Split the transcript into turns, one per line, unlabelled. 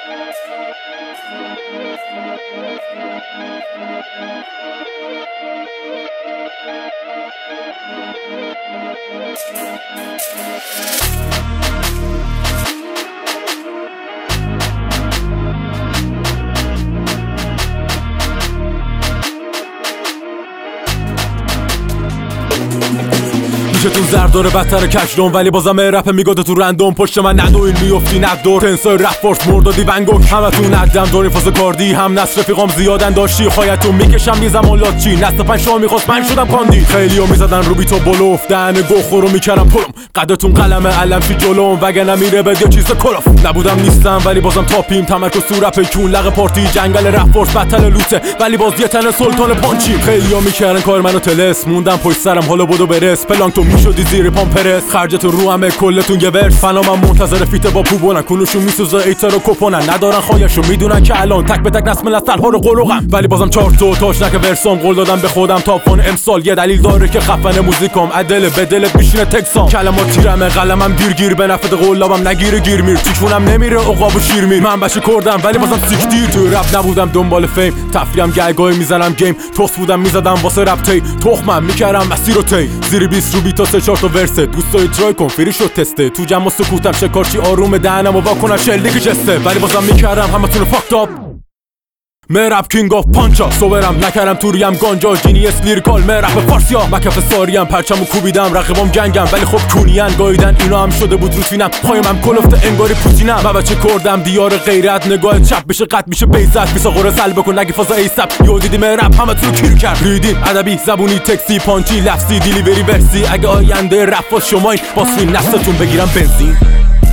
تو زرداره بدتر کشدون ولی بازم رپ میگاده تو رندوم پشت من ندوین میفتی ندور تنسای رپ فورس مردادی ونگوک همه تو ندم داری فاز کاردی هم نصر رفیقام زیادن داشتی خواهیتون میکشم یه زمان لاتچی نست پنج میخواست من شدم کاندی خیلی ها میزدن رو بی تو بلوف دهن گوخورو میکردم پلم قدتون قلمه علم شی جلوم وگه نمیره بد یه چیز کلاف نبودم نیستم ولی بازم تاپیم تمرکز تو رپ کون لغ پارتی جنگل رپ فورس بتل لوته ولی باز یه تن سلطان پانچی خیلی ها میکردن کار منو تلس موندم پشت سرم حالا بدو برس پلانکتون میشدی زیر پامپرس خرجتون رو همه کلتون یه ورس فنا من منتظر فیت با پوبونن کنوشون میسوزه ایتر و کپونن ندارن خواهشو میدونن که الان تک به تک نسم لستل ها رو قلوقم ولی بازم چهار تو تاش نکه ورسام قول دادم به خودم تاپون امسال یه دلیل داره که خفن موزیکام عدل به دلت میشینه تکسام کلمات تیرمه قلمم گیر به نفت قلابم نگیره گیر میر تیشونم نمیره عقاب و شیر میر من بچه کردم ولی بازم سیک دیر تو رپ نبودم دنبال فیم تفریحم گلگاهی میزنم گیم توست بودم میزدم واسه رپ تی تخمم میکردم مسیر و تی زیر 20 رو بیتا 3 4 تا ورسه دوستای ترای کن فری شد تسته تو جمع سکوتم شکارچی آروم دهنم و واکنم شلدی جسته ولی بازم میکردم همتون رو فاکت آپ مرپ کینگ آف پانچا سوورم نکردم توریم گانجا جینیس لیریکال مرپ فارسیا مکف ساریم پرچمو کوبیدم رقیبام گنگم ولی خب کونیان گاییدن اینا هم شده بود روتینم پایمم کلفته انگاری پوتینم من بچه کردم دیار غیرت نگاه چپ بشه قط میشه بیزت بیسا قره سل بکن نگی فاز ایسپ یو دیدی مرپ همتون رو کیر کرد ریدین ادبی زبونی تکسی پانچی لفظی دیلیوری ورسی اگه آینده رپ شماین واسه نستتون بگیرم بنزین